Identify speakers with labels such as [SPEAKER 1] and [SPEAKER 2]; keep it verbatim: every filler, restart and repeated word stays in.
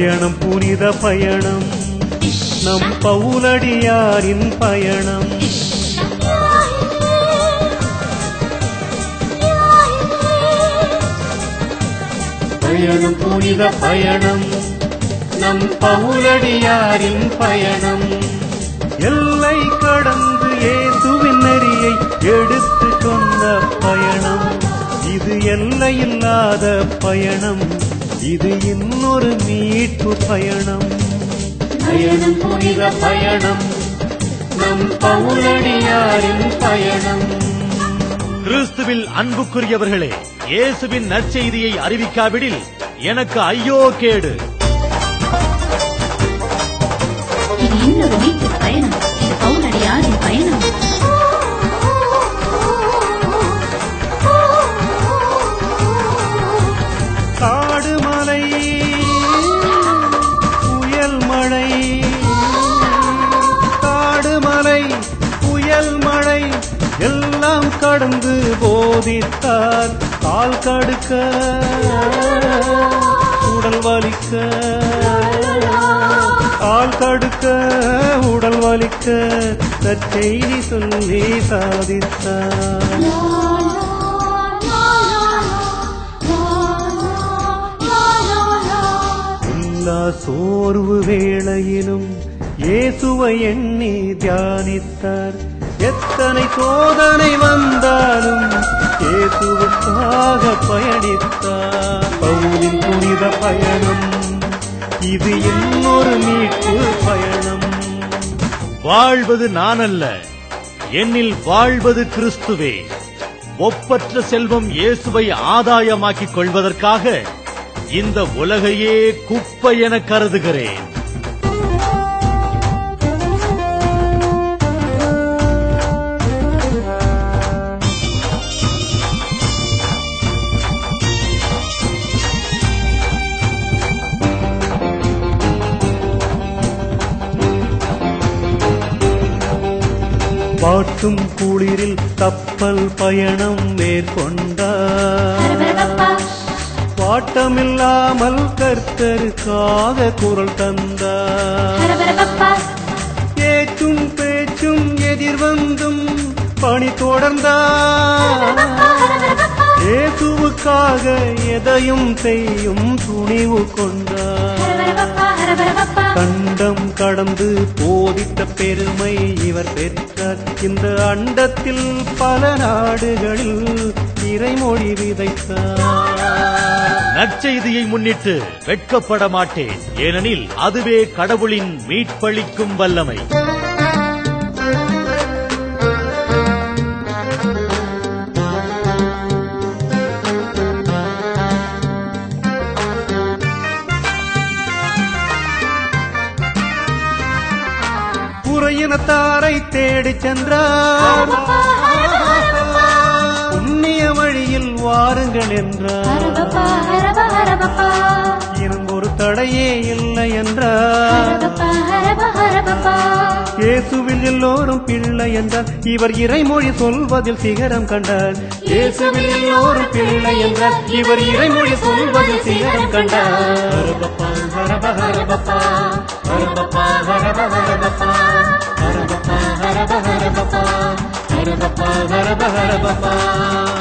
[SPEAKER 1] பயணம் புனித பயணம் நம் பவுலடியாரின் பயணம். பயணம் புனித பயணம் நம் பவுலடியாரின் பயணம். எல்லை கடந்து இயேசுவின் நெறியை எடுத்து சொன்ன பயணம். இது எல்லையில்லாத பயணம், இது இன்னொரு மீட்பு பயணம். பயணம் புனித பயணம் நம் பவுலடியாரின் பயணம்.
[SPEAKER 2] கிறிஸ்துவில் அன்புக்குரியவர்களே, இயேசுவின் நற்செய்தியை அறிவிக்காவிடில் எனக்கு ஐயோ கேடு.
[SPEAKER 3] இது இன்னொரு மீட்பு பயணம், இது பவுலடியாரின் பயணம்.
[SPEAKER 1] காடு மலை புயல் மழை, காடு மலை புயல் மழை எல்லாம் கடந்து போதித்தார். கால் கடுக்க உடல் வலிக்க, கால் கடுக்க உடல் வலிக்க நற்செய்தி சொல்லி சாதித்தார். எல்லா சோர்வு வேளையிலும் இயேசுவை எண்ணி தியானித்தார். எத்தனை சோதனை வந்தாலும் இயேசுவுக்காக பயணித்தார். பவுலின் புனித பயணம், இது இன்னொரு மீட்பு பயணம்.
[SPEAKER 2] வாழ்வது நான் அல்ல, என்னில் வாழ்வது கிறிஸ்துவே. ஒப்பற்ற செல்வம் இயேசுவை ஆதாயமாக்கிக் கொள்வதற்காக இந்த உலகையே குப்பை என கருதுகிறேன்.
[SPEAKER 1] பாட்டும் குளிரில் கப்பல் பயணம் மேற்கொண்டார். பாட்டமில்லாமல் கர்த்தருக்காக குரல் தந்தார். பேச்சும் பேச்சும் எதிர்வந்தும் பணி தொடர்ந்தார். இயேசுவுக்காக எதையும் செய்யும் துணிவு கொண்டார். கண்டம் கடந்து போதித்த பெருமை இவர் பெற்றார். இந்த அண்டத்தில் பல நாடுகளில் இறைமொழி விதைத்தார்.
[SPEAKER 2] நற்செய்தியை முன்னிட்டு வெட்கப்பட மாட்டேன், ஏனெனில் அதுவே கடவுளின் மீட்பளிக்கும் வல்லமை.
[SPEAKER 1] புறையினத்தாரை தேடிச் சென்றார். புண்ணிய வழியில் வாருங்கள் என்றார். இன்னும் ஒரு தடையே இல்லை என்றார். இயேசுவில் எல்லோரும் பிள்ளை என்றார். இவர் இறைமொழி சொல்வதில் சிகரம் கண்டார். இயேசுவில் எல்லோரும் பிள்ளை என்றார். இவர் இறைமொழி சொல்வதில் சிகரம் கண்டார். ஹரபப்பா ஹரப ஹரபப்பா ஹரபப்பா ஹரப ஹரபப்பா ஹரபப்பா ஹரப ஹரபப்பா ஹரபப்பா ஹரப ஹரபப்பா